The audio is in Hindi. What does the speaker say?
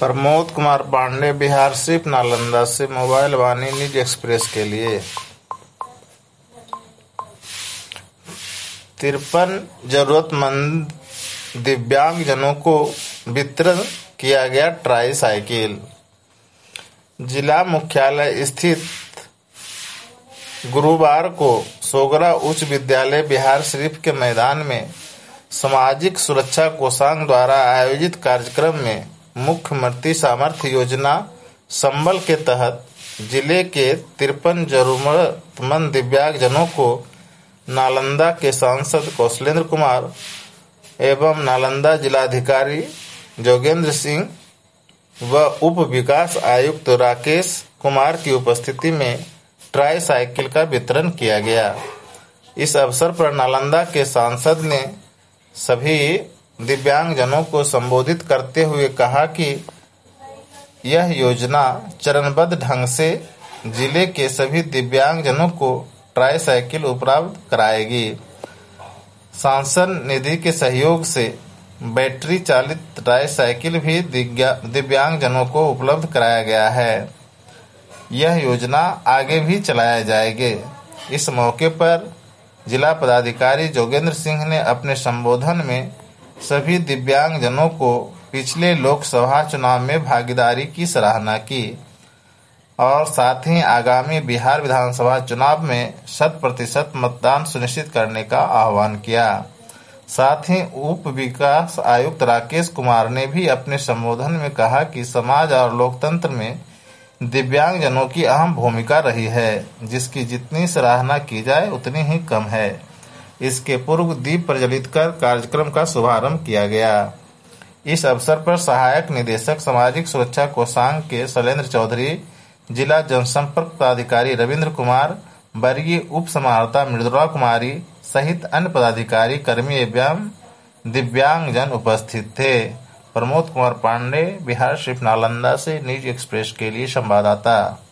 प्रमोद कुमार पांडे, बिहार शरीफ, नालंदा से मोबाइल वाणी न्यूज एक्सप्रेस के लिए 53 जरूरतमंद दिव्यांगजनों को वितरण किया गया ट्राई साइकिल। जिला मुख्यालय स्थित गुरुवार को सोगरा उच्च विद्यालय बिहार शरीफ के मैदान में सामाजिक सुरक्षा कोषांग द्वारा आयोजित कार्यक्रम में मुख्यमंत्री सामर्थ्य योजना संबल के तहत जिले के 53 जरूरतमंद दिव्यांगजनों को नालंदा के सांसद कौशलेंद्र कुमार एवं नालंदा जिलाधिकारी जोगेंद्र सिंह व उप विकास आयुक्त राकेश कुमार की उपस्थिति में ट्राई साइकिल का वितरण किया गया। इस अवसर पर नालंदा के सांसद ने सभी दिव्यांगजनों को संबोधित करते हुए कहा कि यह योजना चरणबद्ध ढंग से जिले के सभी दिव्यांगजनों को ट्राई साइकिल उपलब्ध कराएगी। सांसद निधि के सहयोग से बैटरी चालित ट्राई साइकिल भी दिव्यांगजनों को उपलब्ध कराया गया है। यह योजना आगे भी चलाया जाएगी। इस मौके पर जिला पदाधिकारी जोगेंद्र सिंह ने अपने संबोधन में सभी दिव्यांगजनों को पिछले लोकसभा चुनाव में भागीदारी की सराहना की और साथ ही आगामी बिहार विधानसभा चुनाव में 100% मतदान सुनिश्चित करने का आह्वान किया। साथ ही उप विकास आयुक्त राकेश कुमार ने भी अपने संबोधन में कहा कि समाज और लोकतंत्र में दिव्यांगजनों की अहम भूमिका रही है, जिसकी जितनी सराहना की जाए उतनी ही कम है। इसके पूर्व दीप प्रज्वलित कर कार्यक्रम का शुभारंभ किया गया। इस अवसर पर सहायक निदेशक सामाजिक सुरक्षा कोषांग के शैलेंद्र चौधरी, जिला जनसंपर्क पदाधिकारी रविंद्र कुमार, वर्गीय उप समाहर्ता मृदुला कुमारी सहित अन्य पदाधिकारी, कर्मी एवं दिव्यांगजन उपस्थित थे। प्रमोद कुमार पांडे, बिहार शरीफ, नालंदा से न्यूज एक्सप्रेस के लिए संवाददाता।